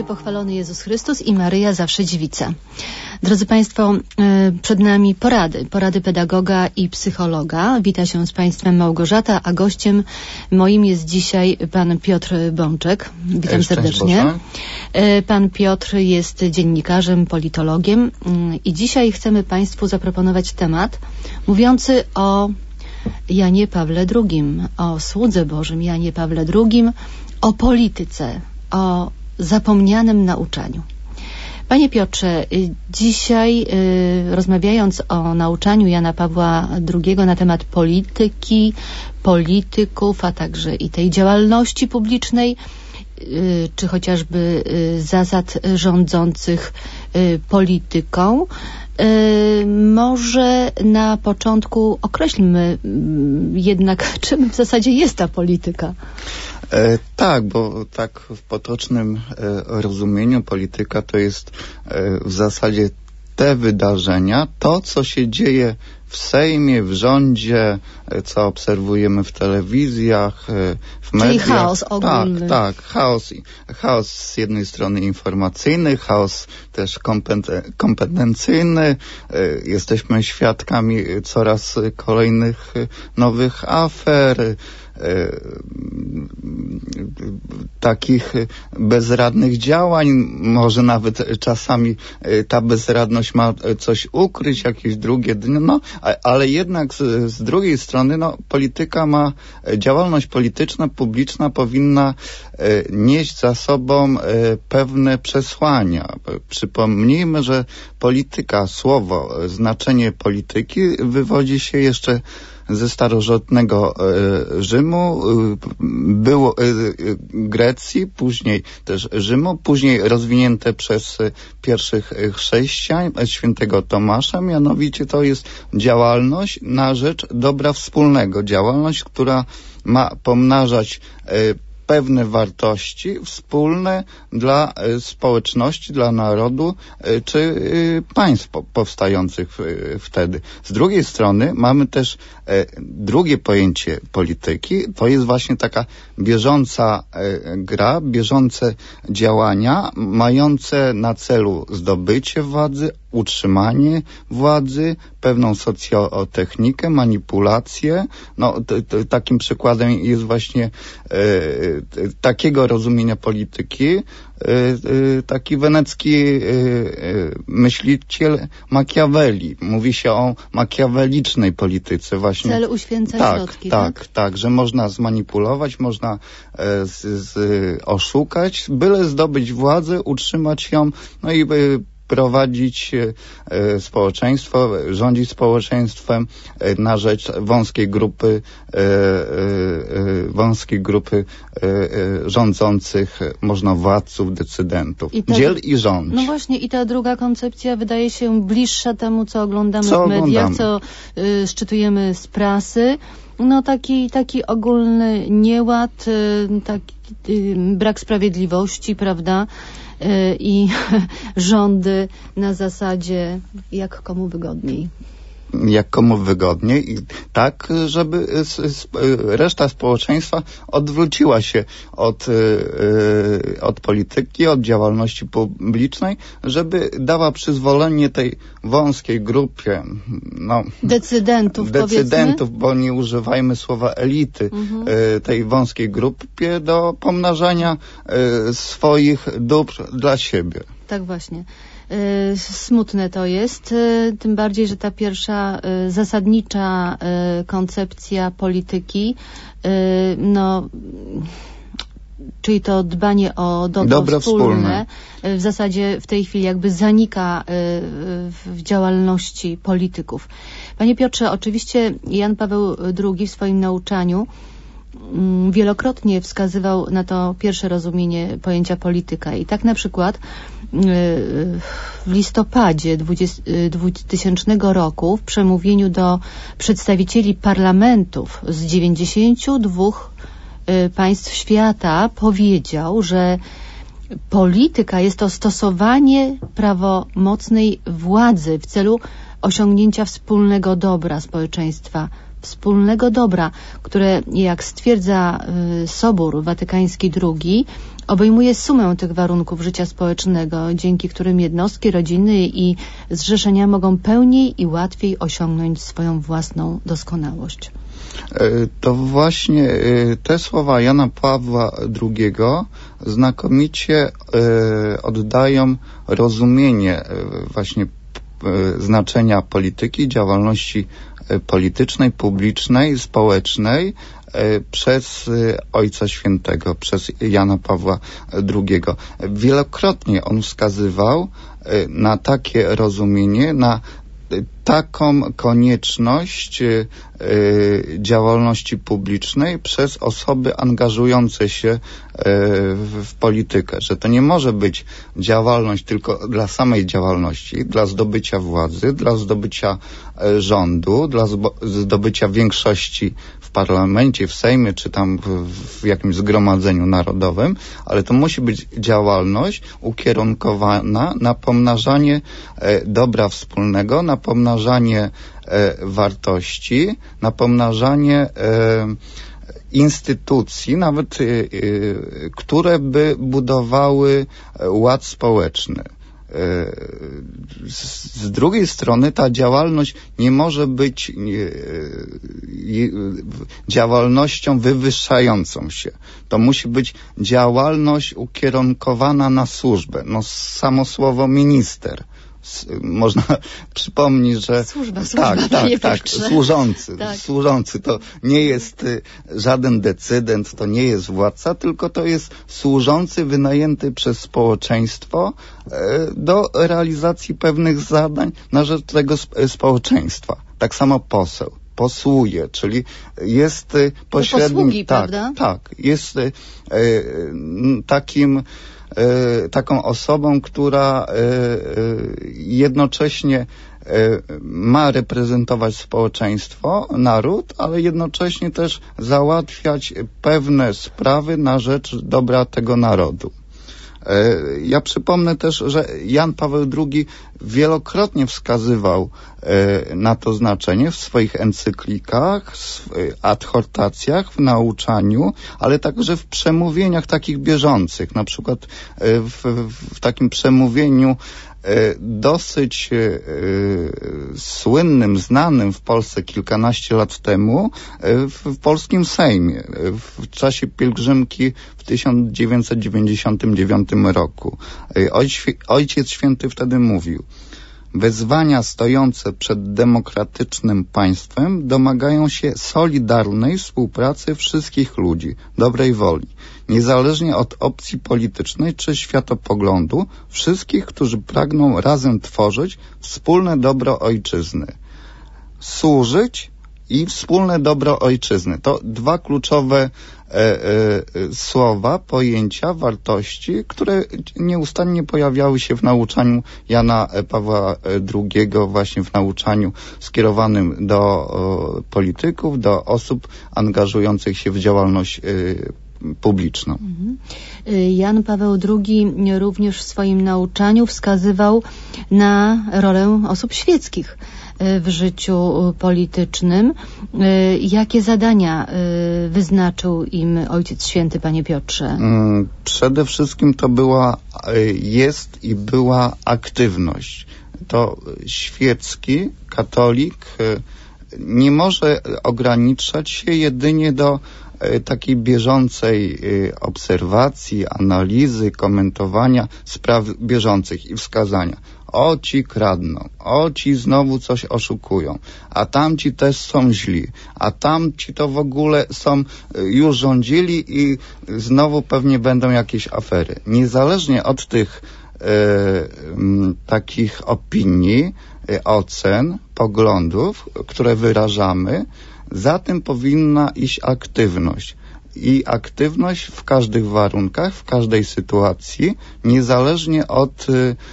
pochwalony Jezus Chrystus i Maryja zawsze dziewica. Drodzy Państwo, przed nami porady pedagoga i psychologa. Wita się z Państwem Małgorzata, a gościem moim jest dzisiaj pan Piotr Bączek. Witam serdecznie. Pan Piotr jest dziennikarzem, politologiem i dzisiaj chcemy Państwu zaproponować temat mówiący o Janie Pawle II, o słudze Bożym Janie Pawle II, o polityce, o zapomnianym nauczaniu. Panie Piotrze, dzisiaj rozmawiając o nauczaniu Jana Pawła II na temat polityki, polityków, a także i tej działalności publicznej, czy chociażby zasad rządzących polityką, może na początku określmy jednak, czym w zasadzie jest ta polityka. Tak, bo tak w potocznym rozumieniu polityka to jest w zasadzie te wydarzenia, to co się dzieje w Sejmie, w rządzie, co obserwujemy w telewizjach, w mediach. Czyli chaos ogólny. Tak, chaos z jednej strony informacyjny, chaos też kompetencyjny. Jesteśmy świadkami coraz kolejnych nowych afer, takich bezradnych działań, może nawet czasami ta bezradność ma coś ukryć, jakieś drugie dno, no, ale jednak z drugiej strony polityka ma, działalność polityczna, publiczna powinna nieść za sobą pewne przesłania. Przypomnijmy, że polityka, słowo, znaczenie polityki wywodzi się jeszcze ze starożytnego Rzymu, było Grecji, później też Rzymu, później rozwinięte przez pierwszych chrześcijan, świętego Tomasza, mianowicie to jest działalność na rzecz dobra wspólnego, działalność, która ma pomnażać pewne wartości wspólne dla społeczności, dla narodu czy państw powstających wtedy. Z drugiej strony mamy też drugie pojęcie polityki, to jest właśnie taka bieżąca gra, bieżące działania mające na celu zdobycie władzy, utrzymanie władzy, pewną socjotechnikę, manipulację. Takim przykładem jest właśnie takiego rozumienia polityki taki wenecki myśliciel Machiavelli. Mówi się o makiawelicznej polityce właśnie. Cel uświęca środki, tak, że można zmanipulować, można oszukać, byle zdobyć władzę, utrzymać ją, no i prowadzić społeczeństwo, rządzić społeczeństwem na rzecz wąskiej grupy rządzących, możnowładców, decydentów. Dziel i rządź. No właśnie, i ta druga koncepcja wydaje się bliższa temu, co oglądamy w mediach, co szczytujemy z prasy. No taki ogólny nieład, taki brak sprawiedliwości, prawda? I rządy na zasadzie jak komu wygodniej. Jak komu wygodniej i tak, żeby reszta społeczeństwa odwróciła się od polityki, od działalności publicznej, żeby dała przyzwolenie tej wąskiej grupie decydentów, bo nie używajmy słowa elity, tej wąskiej grupie do pomnażania swoich dóbr dla siebie. Tak właśnie. Smutne to jest, tym bardziej, że ta pierwsza zasadnicza koncepcja polityki, czyli to dbanie o dobro wspólne, w zasadzie w tej chwili jakby zanika w działalności polityków. Panie Piotrze, oczywiście Jan Paweł II w swoim nauczaniu wielokrotnie wskazywał na to pierwsze rozumienie pojęcia polityka. I tak na przykład w listopadzie 2000 roku w przemówieniu do przedstawicieli parlamentów z 92 państw świata powiedział, że polityka jest to stosowanie prawomocnej władzy w celu osiągnięcia wspólnego dobra społeczeństwa wspólnego dobra, które, jak stwierdza Sobór Watykański II, obejmuje sumę tych warunków życia społecznego, dzięki którym jednostki, rodziny i zrzeszenia mogą pełniej i łatwiej osiągnąć swoją własną doskonałość. To właśnie te słowa Jana Pawła II znakomicie oddają rozumienie właśnie znaczenia polityki, działalności politycznej, publicznej, społecznej przez Ojca Świętego, przez Jana Pawła II. Wielokrotnie on wskazywał na takie rozumienie, na taką konieczność działalności publicznej przez osoby angażujące się w politykę, że to nie może być działalność tylko dla samej działalności, dla zdobycia władzy, dla zdobycia rządu, dla zdobycia większości w parlamencie, w Sejmie, czy tam w jakimś zgromadzeniu narodowym, ale to musi być działalność ukierunkowana na pomnażanie dobra wspólnego, na pomnażanie wartości, na pomnażanie instytucji, nawet które by budowały ład społeczny. Z drugiej strony ta działalność nie może być działalnością wywyższającą się. To musi być działalność ukierunkowana na służbę. No, samo słowo minister. Można przypomnieć, że służba, tak, służący to nie jest żaden decydent, to nie jest władca, tylko to jest służący wynajęty przez społeczeństwo do realizacji pewnych zadań na rzecz tego społeczeństwa. Tak samo poseł posłuje, czyli jest pośrednim... Posługi, prawda? Tak, jest taką osobą, która jednocześnie ma reprezentować społeczeństwo, naród, ale jednocześnie też załatwiać pewne sprawy na rzecz dobra tego narodu. Ja przypomnę też, że Jan Paweł II wielokrotnie wskazywał na to znaczenie w swoich encyklikach, adhortacjach, w nauczaniu, ale także w przemówieniach takich bieżących. Na przykład w takim przemówieniu dosyć słynnym, znanym w Polsce kilkanaście lat temu w polskim Sejmie w czasie pielgrzymki w 1999 roku. Ojciec Święty wtedy mówił: wezwania stojące przed demokratycznym państwem domagają się solidarnej współpracy wszystkich ludzi, dobrej woli, niezależnie od opcji politycznej czy światopoglądu, wszystkich, którzy pragną razem tworzyć wspólne dobro ojczyzny. Służyć i wspólne dobro ojczyzny. To dwa kluczowe słowa, pojęcia, wartości, które nieustannie pojawiały się w nauczaniu Jana Pawła II, właśnie w nauczaniu skierowanym do polityków, do osób angażujących się w działalność publiczną. Jan Paweł II również w swoim nauczaniu wskazywał na rolę osób świeckich w życiu politycznym. Jakie zadania wyznaczył im Ojciec Święty, Panie Piotrze? Przede wszystkim to jest i była aktywność. To świecki katolik nie może ograniczać się jedynie do takiej bieżącej obserwacji, analizy, komentowania spraw bieżących i wskazania. O, ci kradną, o, ci znowu coś oszukują, a tamci też są źli, a tamci to w ogóle już rządzili i znowu pewnie będą jakieś afery. Niezależnie od tych takich opinii, ocen, poglądów, które wyrażamy, za tym powinna iść aktywność. I aktywność w każdych warunkach, w każdej sytuacji, niezależnie od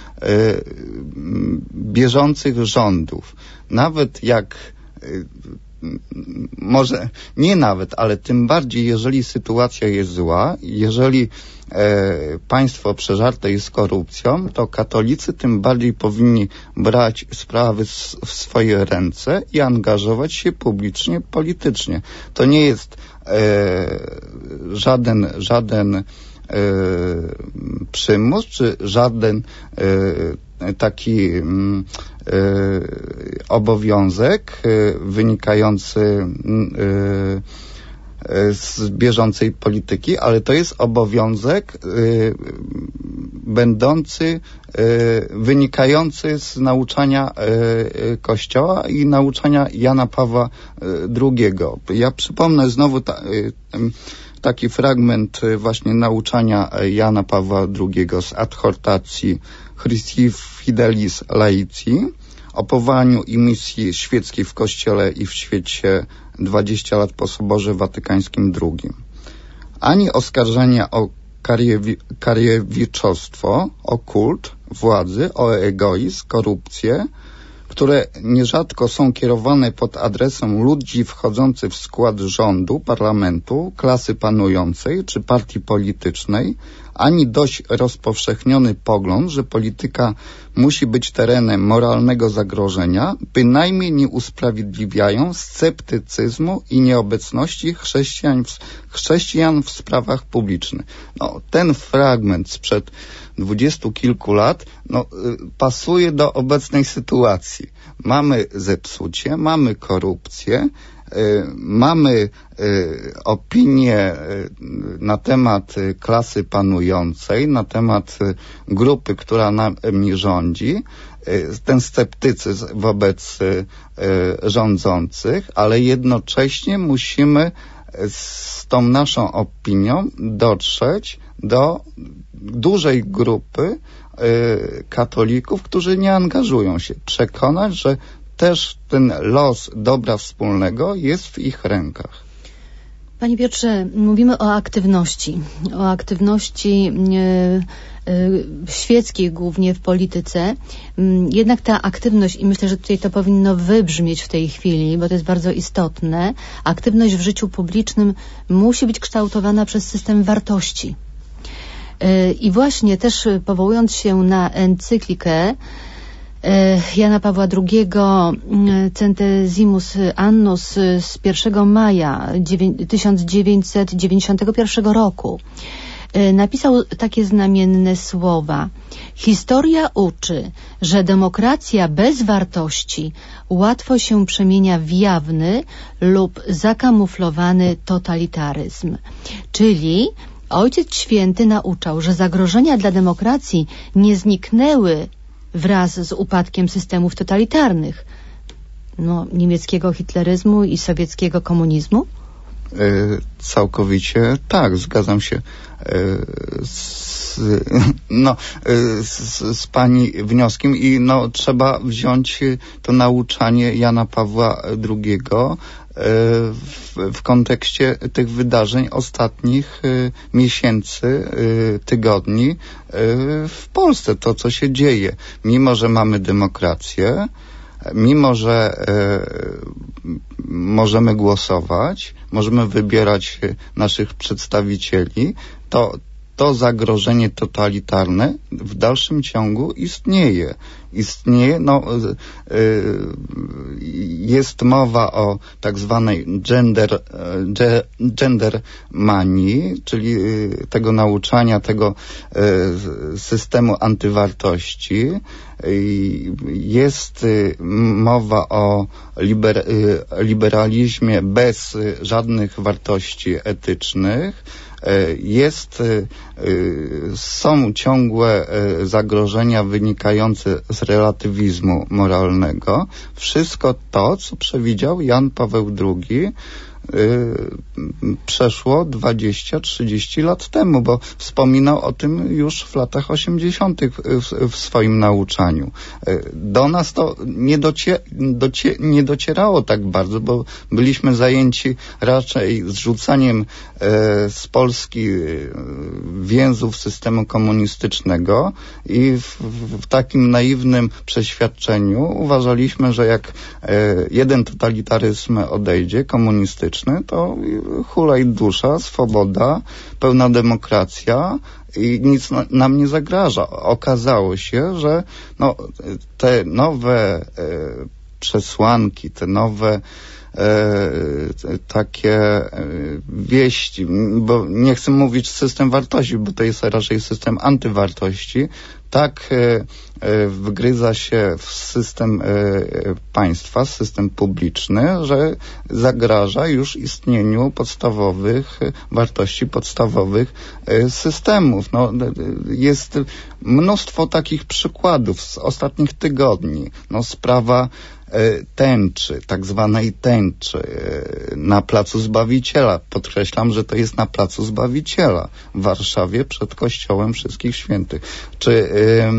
bieżących rządów. Nawet jak może nie nawet, ale tym bardziej, jeżeli sytuacja jest zła, jeżeli państwo przeżarte jest korupcją, to katolicy tym bardziej powinni brać sprawy w swoje ręce i angażować się publicznie, politycznie. To nie jest żaden przymus, czy żaden taki obowiązek wynikający z bieżącej polityki, ale to jest obowiązek wynikający z nauczania Kościoła i nauczania Jana Pawła II. Ja przypomnę znowu taki fragment właśnie nauczania Jana Pawła II z adhortacji Christi Fidelis Laici o powołaniu i misji świeckiej w Kościele i w świecie 20 lat po Soborze Watykańskim II. Ani oskarżenia o kariewiczostwo, o kult władzy, o egoizm, korupcję, które nierzadko są kierowane pod adresem ludzi wchodzących w skład rządu, parlamentu, klasy panującej czy partii politycznej, ani dość rozpowszechniony pogląd, że polityka musi być terenem moralnego zagrożenia, bynajmniej nie usprawiedliwiają sceptycyzmu i nieobecności chrześcijan w sprawach publicznych. No, ten fragment sprzed 20 kilku lat pasuje do obecnej sytuacji. Mamy zepsucie, mamy korupcję, mamy opinię na temat klasy panującej, na temat grupy, która nami rządzi, ten sceptycyzm wobec rządzących, ale jednocześnie musimy z tą naszą opinią dotrzeć do dużej grupy katolików, którzy nie angażują się. Przekonać, że też ten los dobra wspólnego jest w ich rękach. Panie Piotrze, mówimy o aktywności świeckiej głównie w polityce. Jednak ta aktywność, i myślę, że tutaj to powinno wybrzmieć w tej chwili, bo to jest bardzo istotne, aktywność w życiu publicznym musi być kształtowana przez system wartości. I właśnie też powołując się na encyklikę Jana Pawła II Centesimus Annus z 1 maja 1991 roku napisał takie znamienne słowa: historia uczy, że demokracja bez wartości łatwo się przemienia w jawny lub zakamuflowany totalitaryzm. Czyli Ojciec Święty nauczał, że zagrożenia dla demokracji nie zniknęły wraz z upadkiem systemów totalitarnych, niemieckiego hitleryzmu i sowieckiego komunizmu? Całkowicie tak, zgadzam się z pani wnioskiem i trzeba wziąć to nauczanie Jana Pawła II w kontekście tych wydarzeń ostatnich miesięcy, tygodni w Polsce. To, co się dzieje. Mimo, że mamy demokrację, mimo, że możemy głosować, możemy wybierać naszych przedstawicieli, to zagrożenie totalitarne w dalszym ciągu istnieje. Jest mowa o tak zwanej gender manii, czyli tego nauczania, tego systemu antywartości. Jest mowa o liberalizmie bez żadnych wartości etycznych. Są ciągłe zagrożenia wynikające z relatywizmu moralnego. Wszystko to, co przewidział Jan Paweł II przeszło 20-30 lat temu, bo wspominał o tym już w latach 80. w swoim nauczaniu. Do nas to nie docierało tak bardzo, bo byliśmy zajęci raczej zrzucaniem z Polski więzów systemu komunistycznego i w takim naiwnym przeświadczeniu uważaliśmy, że jak jeden totalitaryzm odejdzie, komunistyczny, to hulaj dusza, swoboda, pełna demokracja i nic nam nie zagraża. Okazało się, że te nowe przesłanki, te nowe takie wieści, bo nie chcę mówić system wartości, bo to jest raczej system antywartości, tak wgryza się w system państwa, system publiczny, że zagraża już istnieniu podstawowych wartości, podstawowych systemów. Jest mnóstwo takich przykładów z ostatnich tygodni. Sprawa tęczy, tak zwanej tęczy na Placu Zbawiciela. Podkreślam, że to jest na Placu Zbawiciela w Warszawie przed Kościołem Wszystkich Świętych. Czy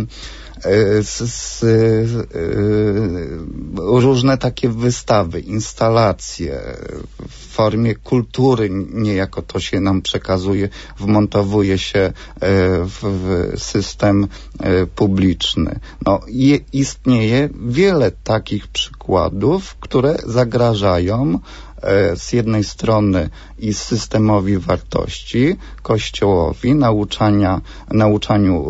różne takie wystawy, instalacje w formie kultury, niejako to się nam przekazuje, wmontowuje się w system publiczny. Istnieje wiele takich przykładów, które zagrażają z jednej strony i systemowi wartości, Kościołowi, nauczaniu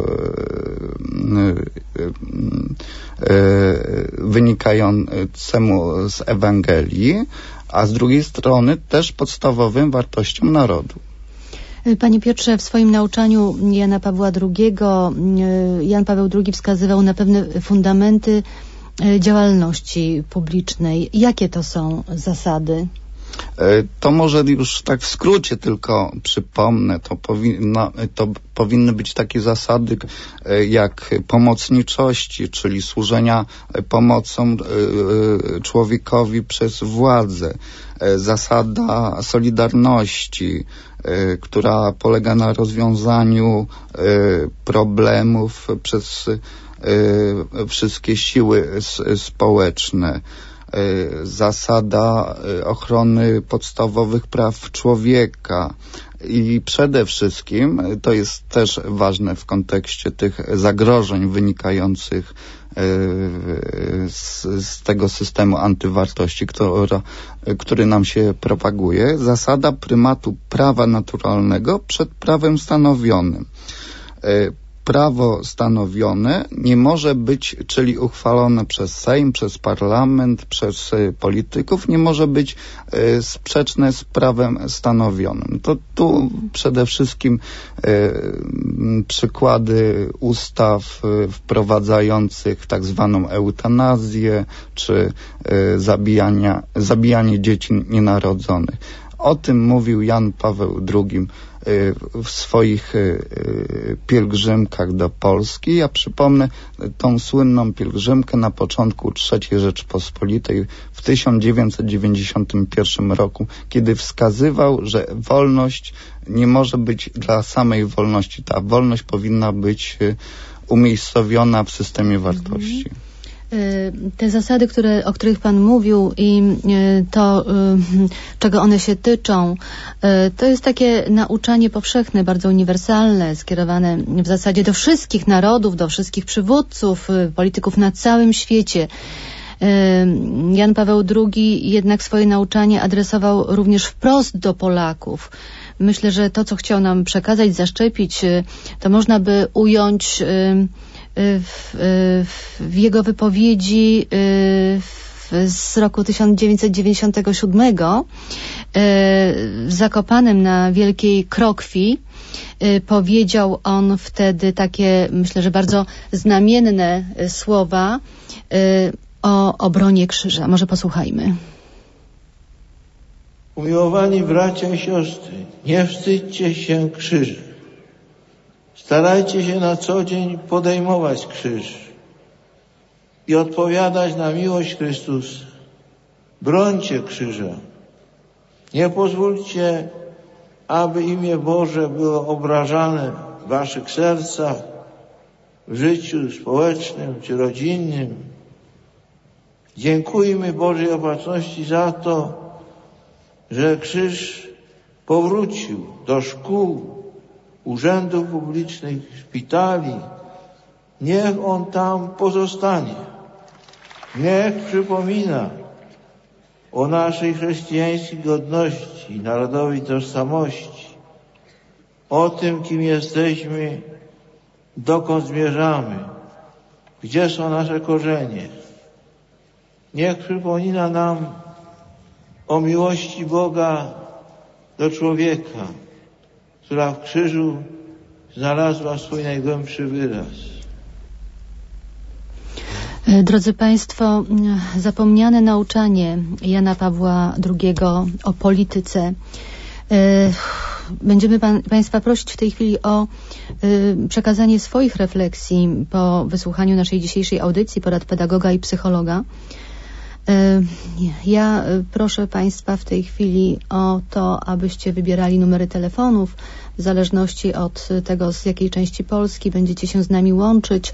wynikającemu z Ewangelii, a z drugiej strony też podstawowym wartościom narodu. Panie Piotrze, w swoim nauczaniu Jana Pawła II, Jan Paweł II wskazywał na pewne fundamenty działalności publicznej. Jakie to są zasady? To może już tak w skrócie tylko przypomnę, to powinny być takie zasady jak pomocniczości, czyli służenia pomocą człowiekowi przez władzę, zasada solidarności, która polega na rozwiązaniu problemów przez wszystkie siły społeczne, zasada ochrony podstawowych praw człowieka i przede wszystkim, to jest też ważne w kontekście tych zagrożeń wynikających z tego systemu antywartości, który nam się propaguje, zasada prymatu prawa naturalnego przed prawem stanowionym. Prawo stanowione nie może być, czyli uchwalone przez Sejm, przez parlament, przez polityków, nie może być sprzeczne z prawem stanowionym. To tu przede wszystkim przykłady ustaw wprowadzających tak zwaną eutanazję, czy zabijanie dzieci nienarodzonych. O tym mówił Jan Paweł II w swoich pielgrzymkach do Polski. Ja przypomnę tą słynną pielgrzymkę na początku III Rzeczypospolitej w 1991 roku, kiedy wskazywał, że wolność nie może być dla samej wolności. Ta wolność powinna być umiejscowiona w systemie wartości. Te zasady, o których Pan mówił i to, czego one się tyczą, to jest takie nauczanie powszechne, bardzo uniwersalne, skierowane w zasadzie do wszystkich narodów, do wszystkich przywódców, polityków na całym świecie. Jan Paweł II jednak swoje nauczanie adresował również wprost do Polaków. Myślę, że to, co chciał nam przekazać, zaszczepić, to można by ująć w jego wypowiedzi z roku 1997 w Zakopanem na Wielkiej Krokwi. Powiedział on wtedy takie, myślę, że bardzo znamienne słowa o obronie krzyża. Może posłuchajmy. Umiłowani bracia i siostry, nie wstydźcie się krzyży. Starajcie się na co dzień podejmować krzyż i odpowiadać na miłość Chrystusa. Brońcie krzyża. Nie pozwólcie, aby imię Boże było obrażane w waszych sercach, w życiu społecznym czy rodzinnym. Dziękujmy Bożej Opatrzności za to, że krzyż powrócił do szkół, urzędów publicznych, szpitali. Niech on tam pozostanie. Niech przypomina o naszej chrześcijańskiej godności, narodowej tożsamości, o tym, kim jesteśmy, dokąd zmierzamy, gdzie są nasze korzenie. Niech przypomina nam o miłości Boga do człowieka, która w krzyżu znalazła swój najgłębszy wyraz. Drodzy Państwo, zapomniane nauczanie Jana Pawła II o polityce. Będziemy Państwa prosić w tej chwili o przekazanie swoich refleksji po wysłuchaniu naszej dzisiejszej audycji, porad pedagoga i psychologa. Ja proszę Państwa w tej chwili o to, abyście wybierali numery telefonów w zależności od tego, z jakiej części Polski będziecie się z nami łączyć.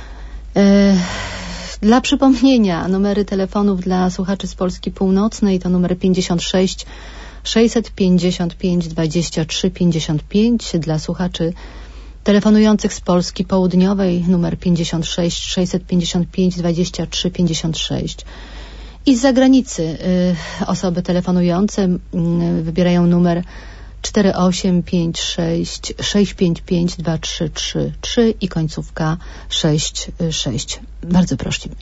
Dla przypomnienia, numery telefonów dla słuchaczy z Polski Północnej to numer 56 655 23 55, dla słuchaczy telefonujących z Polski Południowej numer 56 655 23 56. I z zagranicy osoby telefonujące wybierają numer 4856 655 2333 i końcówka 66. Bardzo prosimy.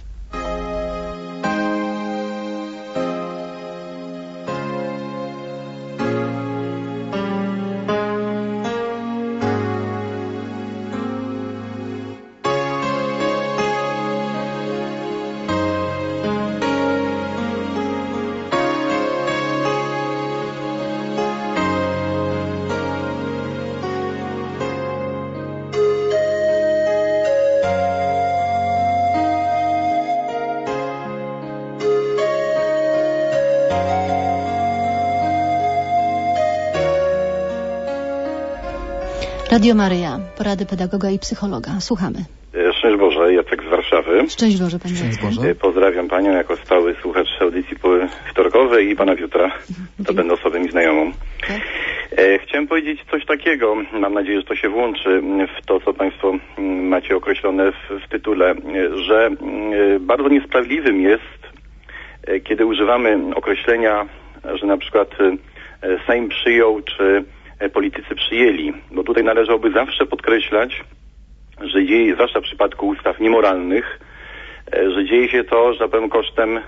Radio Maryja, porady pedagoga i psychologa. Słuchamy. Szczęść Boże, Jacek z Warszawy. Szczęść Boże, Panie Jacku. Pozdrawiam Panią jako stały słuchacz audycji wtorkowej i Pana Piotra. To będę osobą mi znajomą. Okay. Chciałem powiedzieć coś takiego, mam nadzieję, że to się włączy w to, co Państwo macie określone w tytule, że bardzo niesprawiedliwym jest, kiedy używamy określenia, że na przykład Sejm przyjął, czy politycy przyjęli, bo tutaj należałoby zawsze podkreślać, że dzieje, zwłaszcza w przypadku ustaw niemoralnych, że dzieje się to, że tak powiem, kosztem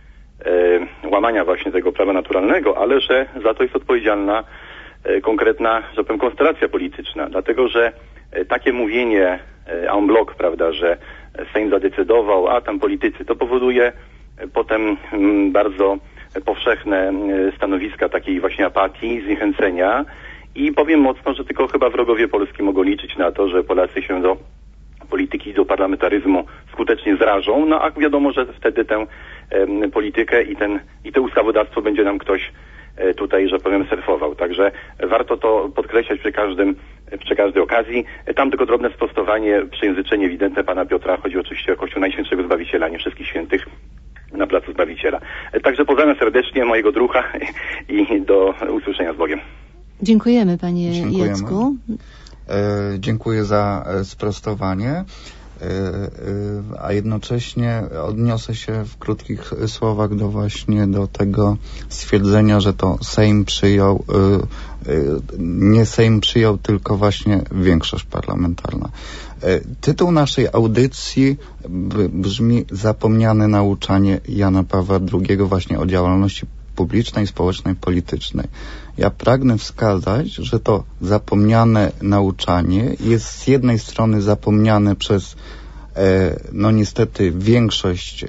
łamania właśnie tego prawa naturalnego, ale że za to jest odpowiedzialna konkretna, że tak powiem, konstelacja polityczna, dlatego że takie mówienie en bloc, prawda, że Sejm zadecydował, a tam politycy, to powoduje potem bardzo powszechne stanowiska takiej właśnie apatii, zniechęcenia. I powiem mocno, że tylko chyba wrogowie Polski mogą liczyć na to, że Polacy się do polityki, do parlamentaryzmu skutecznie zrażą, no a wiadomo, że wtedy tę politykę i to ustawodawstwo będzie nam ktoś tutaj, że powiem, serwował. Także warto to podkreślać przy każdej okazji. Tam tylko drobne sprostowanie, przejęzyczenie ewidentne Pana Piotra. Chodzi oczywiście o Kościół Najświętszego Zbawiciela, nie wszystkich świętych na Placu Zbawiciela. Także pozdrawiam serdecznie mojego druha i do usłyszenia z Bogiem. Dziękujemy, Panie Jacku. Dziękuję za sprostowanie, a jednocześnie odniosę się w krótkich słowach do tego stwierdzenia, że to Sejm przyjął, nie Sejm przyjął, tylko właśnie większość parlamentarna. Tytuł naszej audycji brzmi Zapomniane nauczanie Jana Pawła II właśnie o działalności publicznej, społecznej, politycznej. Ja pragnę wskazać, że to zapomniane nauczanie jest z jednej strony zapomniane przez no niestety większość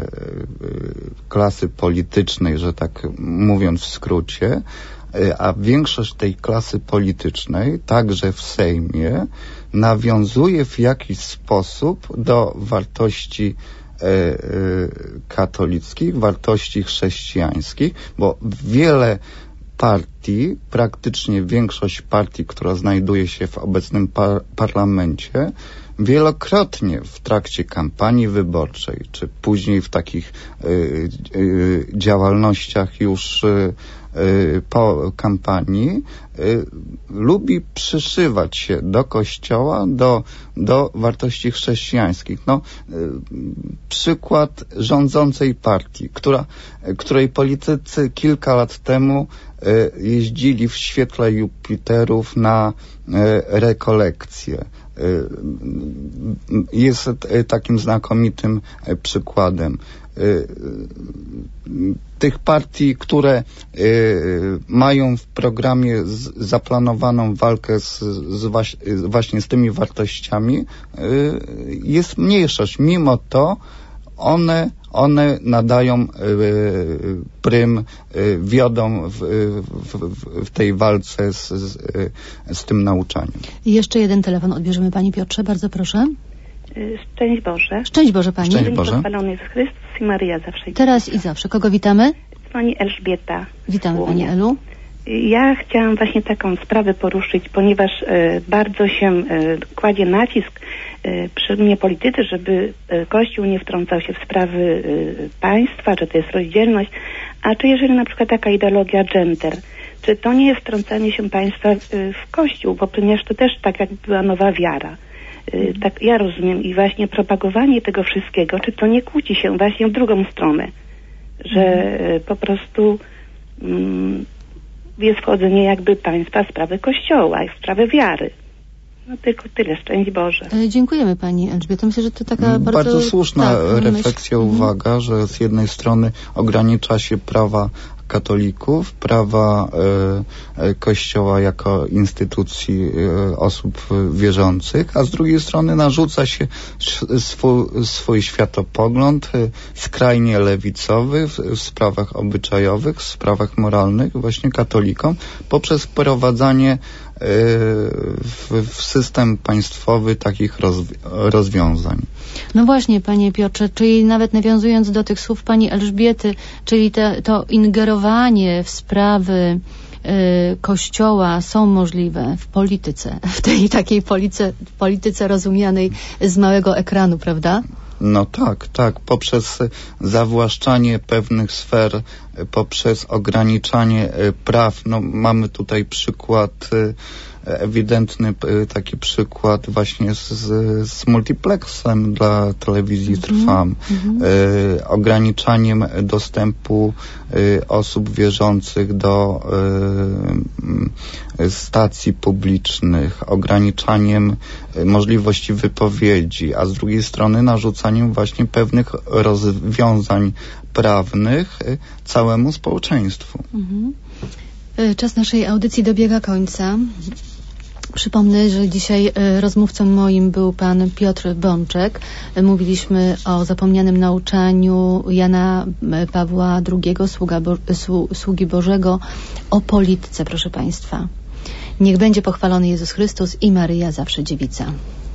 klasy politycznej, że tak mówiąc w skrócie, a większość tej klasy politycznej, także w Sejmie, nawiązuje w jakiś sposób do wartości katolickich, wartości chrześcijańskich, bo wiele partii, praktycznie większość partii, która znajduje się w obecnym parlamencie, wielokrotnie w trakcie kampanii wyborczej, czy później w takich działalnościach już po kampanii, lubi przyszywać się do Kościoła, do wartości chrześcijańskich. Przykład rządzącej partii, której politycy kilka lat temu jeździli w świetle Jupiterów na rekolekcje. Jest takim znakomitym przykładem. Tych partii, które mają w programie zaplanowaną walkę właśnie z tymi wartościami, jest mniejszość. Mimo to one nadają prym, wiodą w tej walce z tym nauczaniem. I jeszcze jeden telefon odbierzemy, Panie Piotrze, bardzo proszę. Szczęść Boże. Szczęść Boże, Pani. Szczęść Boże. Pochwalony jest Chrystus i Maryja zawsze. Teraz i zawsze. Kogo witamy? Pani Elżbieta. Witamy, Pani Elu. Ja chciałam właśnie taką sprawę poruszyć, ponieważ bardzo się kładzie nacisk przy mnie politycy, żeby Kościół nie wtrącał się w sprawy państwa, czy to jest rozdzielność, a czy jeżeli na przykład taka ideologia gender, czy to nie jest wtrącanie się państwa w Kościół, bo ponieważ to też tak jakby była nowa wiara. Tak ja rozumiem i właśnie propagowanie tego wszystkiego, czy to nie kłóci się właśnie w drugą stronę, że po prostu jest wchodzenie jakby państwa w sprawy Kościoła i w sprawy wiary. No tylko tyle. Szczęść Boże. Dziękujemy Pani Elżbieto. Myślę, że to taka bardzo słuszna refleksja, uwaga, że z jednej strony ogranicza się prawa katolików, prawa Kościoła jako instytucji osób wierzących, a z drugiej strony narzuca się swój światopogląd skrajnie lewicowy w sprawach obyczajowych, w sprawach moralnych właśnie katolikom poprzez wprowadzanie w system państwowy takich rozwiązań. No właśnie, Panie Piotrze, czyli nawet nawiązując do tych słów Pani Elżbiety, czyli to ingerowanie w sprawy Kościoła są możliwe w polityce, w tej takiej polityce rozumianej z małego ekranu, prawda? No tak, poprzez zawłaszczanie pewnych sfer, poprzez ograniczanie praw. No, mamy tutaj przykład, ewidentny taki przykład właśnie z multiplexem dla telewizji Trwam, ograniczaniem dostępu osób wierzących do stacji publicznych, ograniczaniem możliwości wypowiedzi, a z drugiej strony narzucaniem właśnie pewnych rozwiązań prawnych całemu społeczeństwu. Czas naszej audycji dobiega końca. Przypomnę, że dzisiaj rozmówcą moim był pan Piotr Bączek. Mówiliśmy o zapomnianym nauczaniu Jana Pawła II, sługi Bożego, o polityce, proszę Państwa. Niech będzie pochwalony Jezus Chrystus i Maryja zawsze dziewica.